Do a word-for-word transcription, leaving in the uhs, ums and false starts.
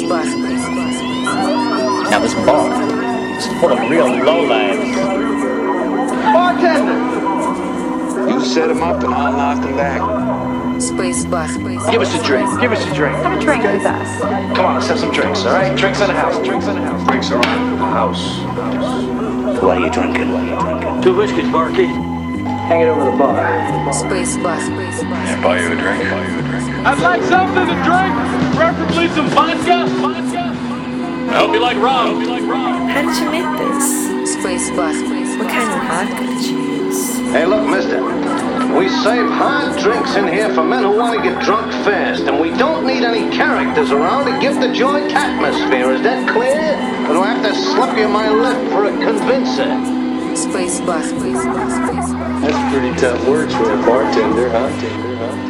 bar. Now this bar is full of real lowlives. Bartender! You set him up and I'll knock him back. Space bar. Give us a drink. Give us a drink. Have a drink with us. Come on, let's have some drinks, all right? Drinks in the house. Drinks in the house. Drinks around the house. What are you drinking? What are you drinking? Two whiskeys, barkeep. Hang it over the bar. Space bar. Space bar. Yeah, buy you a drink. Buy you a drink. I'd like something to drink, preferably some vodka. Vodka. I hope you like rum. I hope you like rum. How did you make this? Space bar. What kind of vodka did you use? Hey, look, mister. We save hard drinks in here for men who want to get drunk fast, and we don't need any characters around to give the joint atmosphere. Is that clear? Or do I have to slip you my lip for a convincer? Space bar. Space bar. Space bar. That's pretty tough words for a bartender, huh?